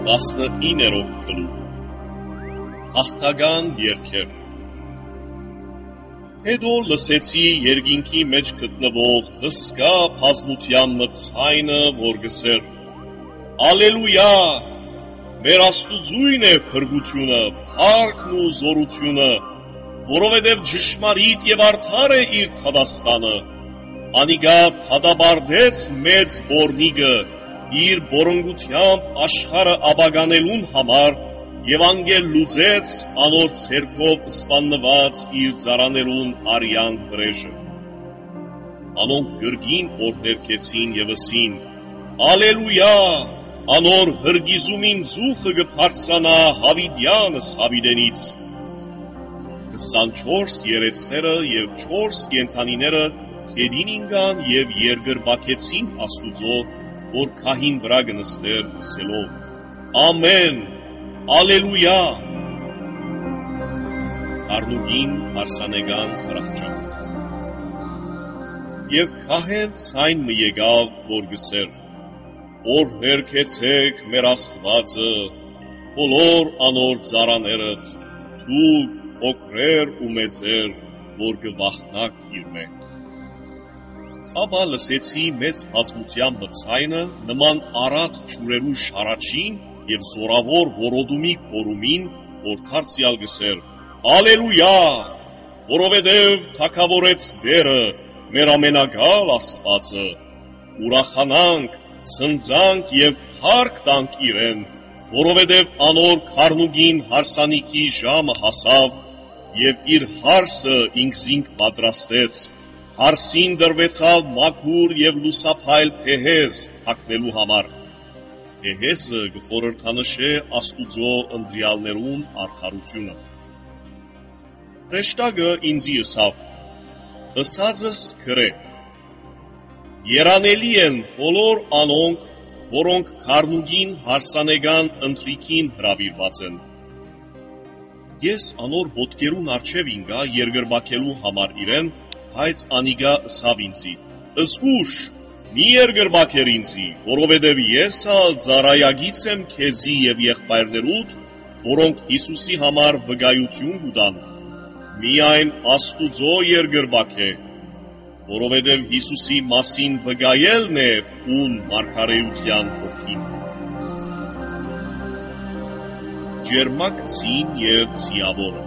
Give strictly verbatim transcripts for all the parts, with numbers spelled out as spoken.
տասնիններորդ գլուխ Հաղթական երգեր Հետո լսեցի երկինքի մեջ գտնվող հսկա բազմության մցայնը, որ գսեր. Ալելույա, մեր Աստուծույն է փրկությունը, փառքն ու զորությունը, որովհետև ճշմարիտ եւ արդար է իր թադաստանը, անիգա թադաբարդեց մեծ բորնիգը, իր բորոնգությամբ աշխարը աբագանելուն համար եւ անգել լուծեց անոր ցերկով սպաննված իր ծառաներուն արյան վրեժը։ Անոնք գրգին օրներկեցին եւ ասին. Ալելույա, անոր հրգիզումին ծուխը կբարձրանա Հավիդյանս Հավիդենից։ Քսանչորս երեցները եւ չորս կենդանիները քեդին ինգան եւ երգրբակեցին Աստուծո, որ քահին վրա գնստեր ասելով. Ամեն, ալելույա։ Արնուգին հարսանեգան խրախճան։ Եվ քահեն ցայն մը եկավ, որ գսեր. Որ հերքեցեք մեր Աստվածը, բոլոր անոր ծառաներդ, դուք փոքրեր ու մեծեր, որ գվախնակ իր մեջ։ Ապա լսեցի մեծ բազմության մցայնը նման արատ ջուրերու շարաչին եւ զորավոր որոդումի կորումին, որ դարձյալ գսեր. Ալելույա, որովհետև թագավորեց Տերը, մեր ամենագալ Աստվածը, ուրախանանք, ցնծանք եւ փառք տանք իրեն, որովհետև անոր քարնուգին հարսանիքի ժամը հասավ եւ իր հարսը ինքզինք պատրաստեց, հարսին դրվեցավ մաքուր եւ լուսափայլ փեհեզ թաքնելու համար։ Փեհեզը գխորհրդանշե Աստուծո ընտրյալներուն արդարությունը։ Ռեշտագը ինձի ըսավ. Ըսածս գրե. Երանելի են բոլոր անոնք, որոնք քարնուգին հարսանեգան ընտրիքին հրավիրված են։ Ես անոր ոտքերուն առջև ինգա երգրբակելու համար իրեն, բայց անիգա ըսավ ինձի. Զգուշ, մի երգրբակեր ինձի, որովհետև ես ալ ծառայագից եմ քեզի եւ եղբայրներուդ, որոնք Հիսուսի համար վկայություն կտան։ Միայն Աստուծո երգրբակե, որովհետև Հիսուսի մասին վկայելն է ուն մարգարեության հոգին։ Ջերմակ ցին եւ ցիավորը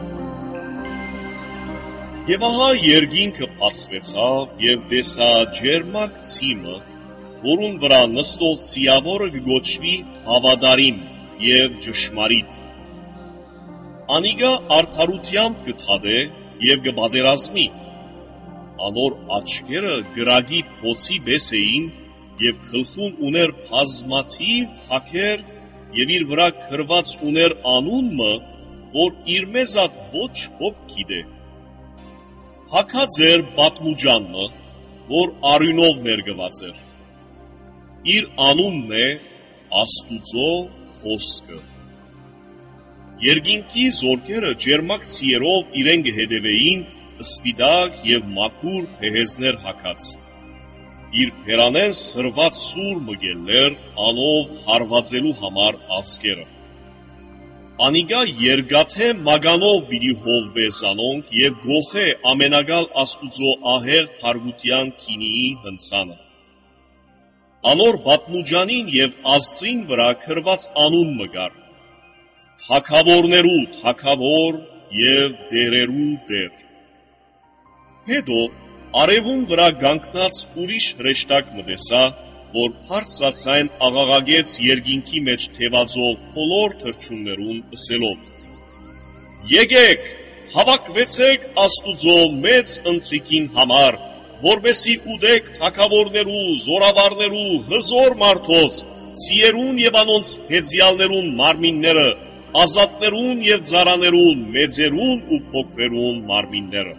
Եվ ահա երկինքը բացվեցավ եւ տեսա ջերմակ ցիմը, որուն վրա նստող ցիավորը կգոչվի հավատարիմ եւ ճշմարիտ։ Անիգա արդարությամբ կթադե եւ կբادرազմի։ Անոր աչքերը գրագի փոցի պես էին եւ գլխուն ուներ բազմաթիվ թակեր եւ իր վրա գրված ուներ անունը, որ իր մեզատ ոչ ոք գիտե։ Հակած էր պատմուջանը, որ արյունով ներգված էր։ Իր անունն է Աստուծո խոսքը։ Երկինքի զորքերը ջերմակ ցիերով իրեն կհետևեին սպիտակ եւ մաքուր փեհեզներ հագած։ Իր փերանեն սրված սուր մգելներ անով հարվածելու համար ասկերը։ Անիգա երգաթե մագանով պիտի հովվե զանոնք եւ գողե ամենագալ Աստուծո ահեղ թարգության քինիի հնցանը։ Անոր բատմուջանին եւ ազդրին վրա գրված անուն մգար. Թագավորներու թագավոր եւ դերերու դեր։ Հետո արևուն վրա գանկնած ուրիշ հրեշտակ մտեսա, որ բարձրացայն աղաղագեց երկինքի մեջ թևածող բոլոր թրջուններուն ըսելով. Եկեք, հավաքվեցեք Աստուծո մեծ ընտրիքին համար, որբեսի ուդեք թագավորներու, զորավարներու, հզոր մարդոց, ցիերուն եւ անոնց հեծյալներուն մարմինները, ազատներուն եւ ծառաներուն, մեծերուն ու փոքրերուն մարմինները։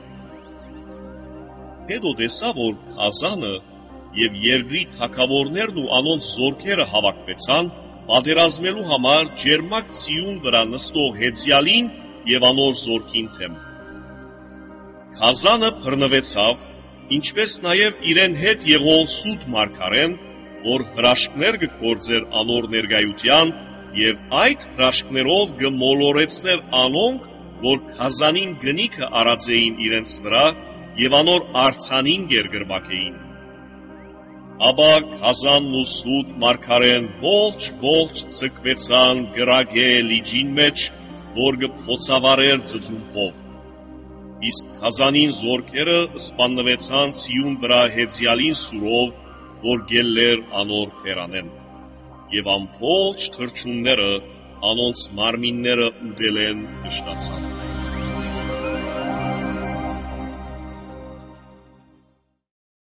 Հետո տեսա, որ Քազանը եւ երկրի թագավորներն ու անոնց զորքերը հավաքվեցան պատերազմելու համար ջերմակ ցիուն վրա նստող հեծյալին եւ անոր զորքին թեմ։ Քազանը բռնվեցավ, ինչպես նաեւ իրեն հետ եղող սուտ մարգարեն, որ հրաշքներ կգործեր անոր ներկայության եւ այդ հրաշքներով գմոլորեցներ անոնք, որ Քազանին գնիքը արած էին իրենց վրա եւ անոր արցանին գերգրբակեին։ Աբա Քազանն ու սուտ մարգարեն ողջ-ողջ ցկվեցան գրագե լիջին մեջ, որ գփոցավարեր ծծումբով։ Իսկ Քազանին զորքերը սպաննվեցան Սիուն վրա հեծյալին սուրով, որ գելլեր անոր փերանեն, եւ ամբողջ թրջունները անոնց մարմինները ուդել են դշնացան։